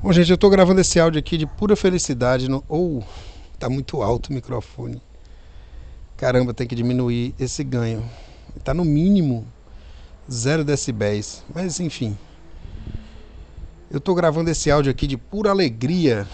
Bom, gente, eu tô gravando esse áudio aqui de pura felicidade. Tá muito alto o microfone. Caramba, tem que diminuir esse ganho. Tá no mínimo 0 decibéis. Mas enfim. Eu tô gravando esse áudio aqui de pura alegria.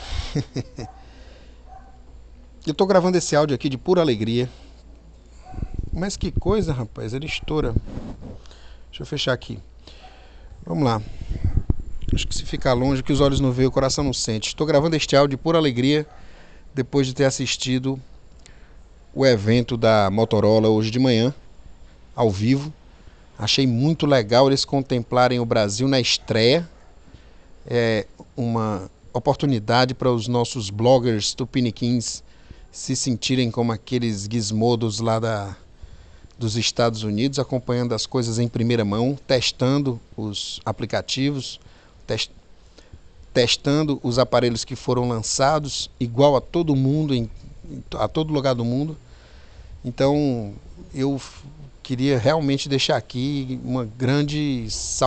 Eu tô gravando esse áudio aqui de pura alegria. Mas que coisa, rapaz, ele estoura. Deixa eu fechar aqui. Vamos lá. Acho que se ficar longe, que os olhos não veem, o coração não sente. Estou gravando este áudio por alegria, depois de ter assistido o evento da Motorola hoje de manhã, ao vivo. Achei muito legal eles contemplarem o Brasil na estreia. É uma oportunidade para os nossos bloggers tupiniquins se sentirem como aqueles gizmodos lá dos Estados Unidos, acompanhando as coisas em primeira mão, testando os aplicativos, testando os aparelhos que foram lançados, igual a todo mundo, a todo lugar do mundo. Então, eu queria realmente deixar aqui uma grande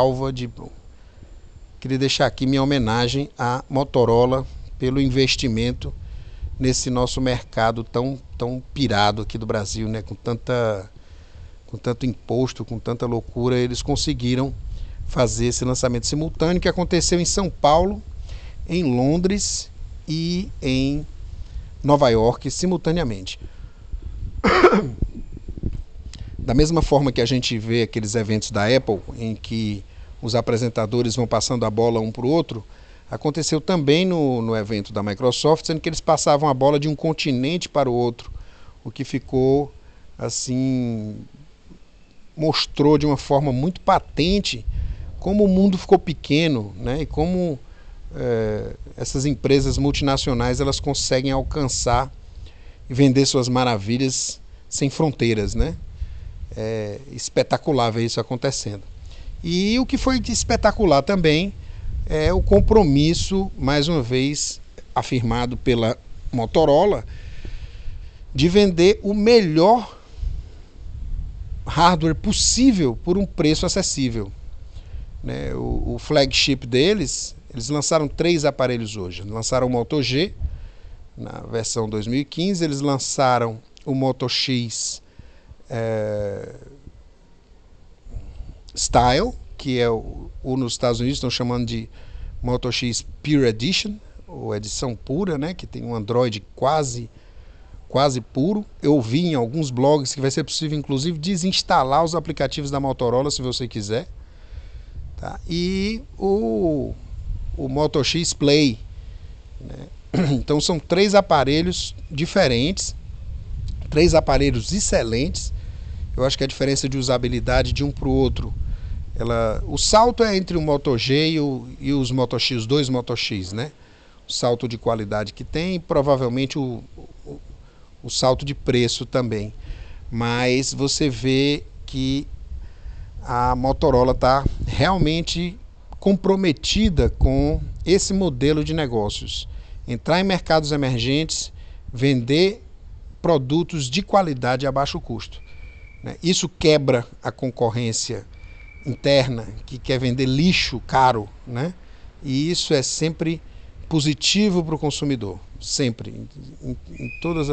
queria deixar aqui minha homenagem à Motorola pelo investimento nesse nosso mercado tão pirado aqui do Brasil, né? Com tanto imposto, com tanta loucura, eles conseguiram fazer esse lançamento simultâneo que aconteceu em São Paulo, em Londres e em Nova York simultaneamente. Da mesma forma que a gente vê aqueles eventos da Apple em que os apresentadores vão passando a bola um para o outro, aconteceu também no evento da Microsoft, sendo que eles passavam a bola de um continente para o outro, o que ficou assim, mostrou de uma forma muito patente como o mundo ficou pequeno, né? E como essas empresas multinacionais elas conseguem alcançar e vender suas maravilhas sem fronteiras, né? É espetacular ver isso acontecendo. E o que foi espetacular também é o compromisso, mais uma vez afirmado pela Motorola, de vender o melhor hardware possível por um preço acessível. Né? O flagship deles, eles lançaram 3 aparelhos hoje. Lançaram o Moto G na versão 2015, eles lançaram o Moto X Style, que é nos Estados Unidos estão chamando de Moto X Pure Edition, ou edição pura, né? Que tem um Android quase puro. Eu vi em alguns blogs que vai ser possível, inclusive, desinstalar os aplicativos da Motorola, se você quiser. Tá? E o Moto X Play. Né? Então são 3 aparelhos diferentes, 3 aparelhos excelentes. Eu acho que a diferença de usabilidade de um para o outro, o salto é entre o Moto G e os Moto X, os 2 Moto X, né? O salto de qualidade que tem, provavelmente o salto de preço também. Mas você vê que a Motorola está realmente comprometida com esse modelo de negócios. Entrar em mercados emergentes, vender produtos de qualidade a baixo custo. Né? Isso quebra a concorrência interna, que quer vender lixo caro. Né? E isso é sempre positivo para o consumidor. Sempre. Em todas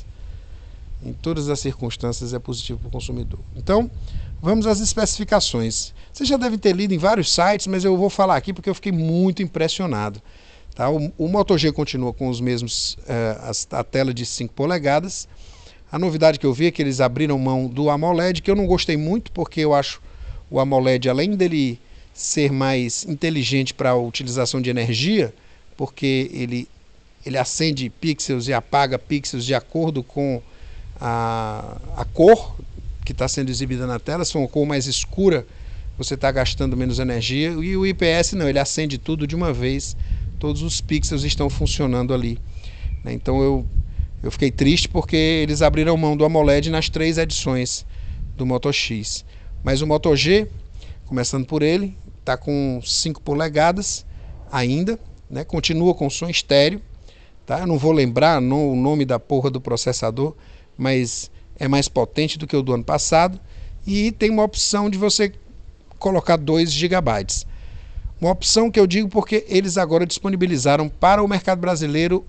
as circunstâncias é positivo para o consumidor. Então, vamos às especificações. Você já deve ter lido em vários sites, mas eu vou falar aqui porque eu fiquei muito impressionado. Tá? O Moto G continua com os mesmos, a tela de 5 polegadas. A novidade que eu vi é que eles abriram mão do AMOLED, que eu não gostei muito, porque eu acho o AMOLED, além dele ser mais inteligente para a utilização de energia, porque ele acende pixels e apaga pixels de acordo com a cor que está sendo exibida na tela. Se for uma cor mais escura, você está gastando menos energia. E o IPS não, ele acende tudo de uma vez, todos os pixels estão funcionando ali. Então eu fiquei triste porque eles abriram mão do AMOLED nas 3 edições do Moto X. Mas o Moto G, começando por ele, está com 5 polegadas ainda, né? Continua com som estéreo. Tá? Eu não vou lembrar o nome da porra do processador, mas é mais potente do que o do ano passado. E tem uma opção de você colocar 2 GB. Uma opção que eu digo porque eles agora disponibilizaram para o mercado brasileiro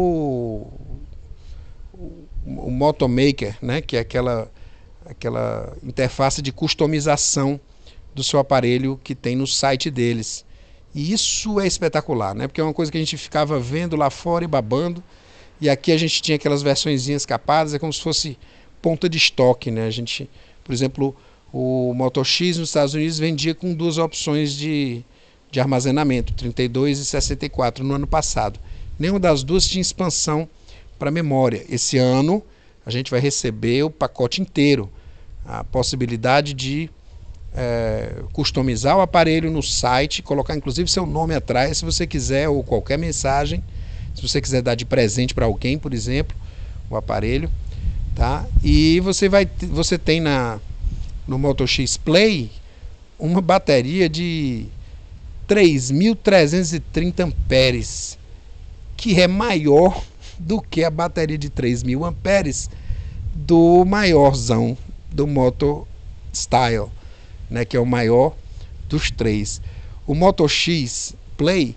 o Motomaker, né, que é aquela interface de customização do seu aparelho que tem no site deles. E isso é espetacular, né? Porque é uma coisa que a gente ficava vendo lá fora e babando, e aqui a gente tinha aquelas versõezinhas capadas, é como se fosse ponta de estoque, né? A gente, por exemplo, o Moto X nos Estados Unidos vendia com duas opções de armazenamento, 32 e 64 no ano passado. Nenhuma das duas tinha expansão para memória. Esse ano a gente vai receber o pacote inteiro, a possibilidade de customizar o aparelho no site, colocar inclusive seu nome atrás, se você quiser, ou qualquer mensagem, se você quiser dar de presente para alguém, por exemplo, o aparelho, tá? E você tem no Moto X Play uma bateria de 3.330 amperes, que é maior do que a bateria de 3.000 amperes do maiorzão do Moto Style, né, que é o maior dos três. O Moto X Play,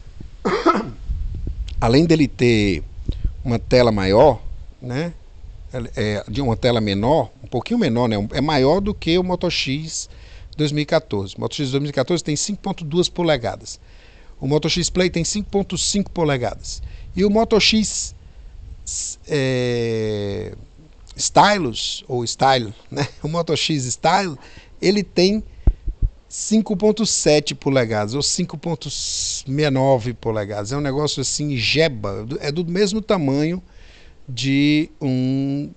além dele ter uma tela maior, né, de uma tela menor, um pouquinho menor, né, é maior do que o Moto X 2014. O Moto X 2014 tem 5.2 polegadas. O Moto X Play tem 5.5 polegadas. E o Moto X Stylus, ou Style, né? O Moto X Style, ele tem 5.7 polegadas, ou 5.9 polegadas. É um negócio assim, jeba, é do mesmo tamanho de um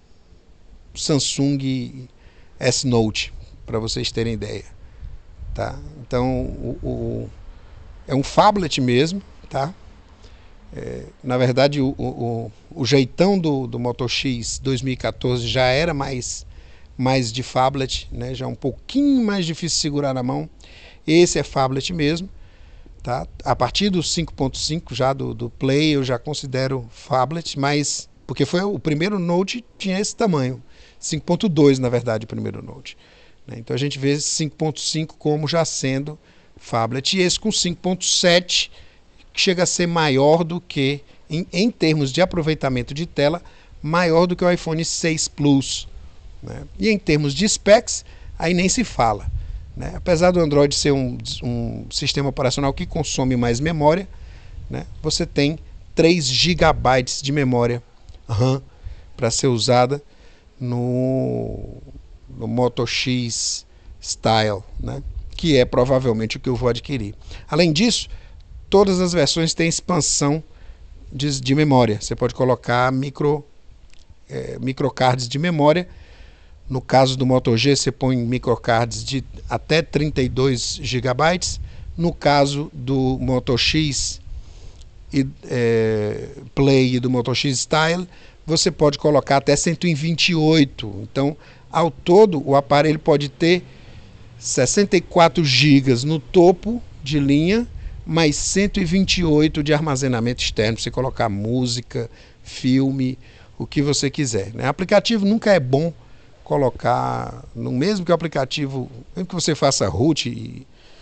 Samsung S-Note, para vocês terem ideia, tá? Então, é um phablet mesmo, tá? Na verdade, o jeitão do Moto X 2014 já era mais de phablet, né? Já é um pouquinho mais difícil de segurar na mão. Esse é phablet mesmo, tá? A partir do 5.5 já do Play eu já considero phablet, mas porque foi o primeiro Note tinha esse tamanho, 5.2 na verdade o primeiro Note, né? Então a gente vê esse 5.5 como já sendo phablet, e esse com 5.7 que chega a ser maior do que, em termos de aproveitamento de tela, maior do que o iPhone 6 Plus, né? E em termos de specs, aí nem se fala, né? Apesar do Android ser um sistema operacional que consome mais memória, né? Você tem 3 GB de memória RAM para ser usada no Moto X Style, né? Que é provavelmente o que eu vou adquirir. Além disso, todas as versões têm expansão de memória. Você pode colocar microcards de memória. No caso do Moto G, você põe microcards de até 32 GB. No caso do Moto X Play e do Moto X Style, você pode colocar até 128. Então, ao todo, o aparelho pode ter 64 GB no topo de linha, mais 128 de armazenamento externo, para você colocar música, filme, o que você quiser, né? Aplicativo nunca é bom colocar, mesmo que o aplicativo, mesmo que você faça root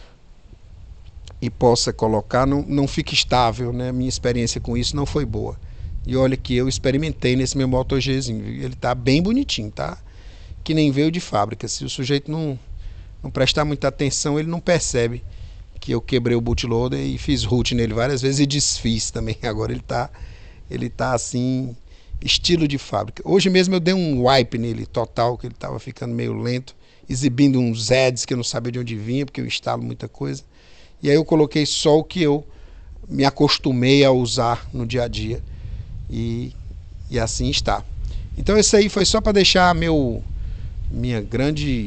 e possa colocar, não fica estável, né? Minha experiência com isso não foi boa. E olha que eu experimentei nesse meu Moto Gzinho, ele tá bem bonitinho, tá? Que nem veio de fábrica. Se o sujeito não prestar muita atenção, ele não percebe que eu quebrei o bootloader e fiz root nele várias vezes e desfiz também. Agora ele tá assim, estilo de fábrica. Hoje mesmo eu dei um wipe nele total, que ele estava ficando meio lento, exibindo uns ads que eu não sabia de onde vinha, porque eu instalo muita coisa. E aí eu coloquei só o que eu me acostumei a usar no dia a dia. E assim está. Então isso aí foi só para deixar minha grande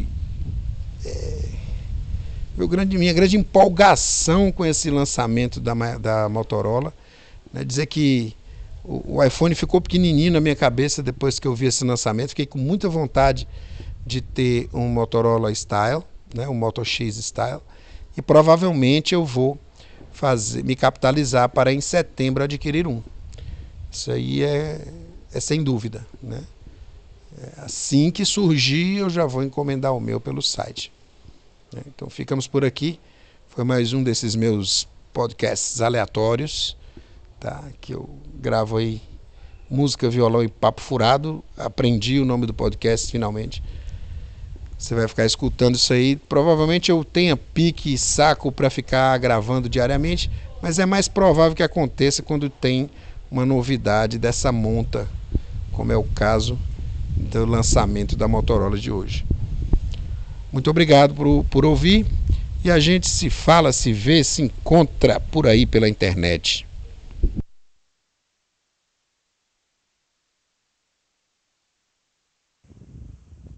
empolgação com esse lançamento da Motorola, né? Dizer que o iPhone ficou pequenininho na minha cabeça depois que eu vi esse lançamento. Fiquei com muita vontade de ter um Motorola Style, né? Um Moto X Style, e provavelmente eu vou me capitalizar para em setembro adquirir um. Isso aí é sem dúvida, né? Assim que surgir eu já vou encomendar o meu pelo site. Então ficamos por aqui. Foi mais um desses meus podcasts aleatórios, tá? Que eu gravo aí música, violão e papo furado. Aprendi o nome do podcast finalmente. Você vai ficar escutando isso aí. Provavelmente eu tenha pique e saco para ficar gravando diariamente, mas é mais provável que aconteça quando tem uma novidade dessa monta, como é o caso do lançamento da Motorola de hoje. Muito obrigado por ouvir, e a gente se fala, se vê, se encontra por aí pela internet.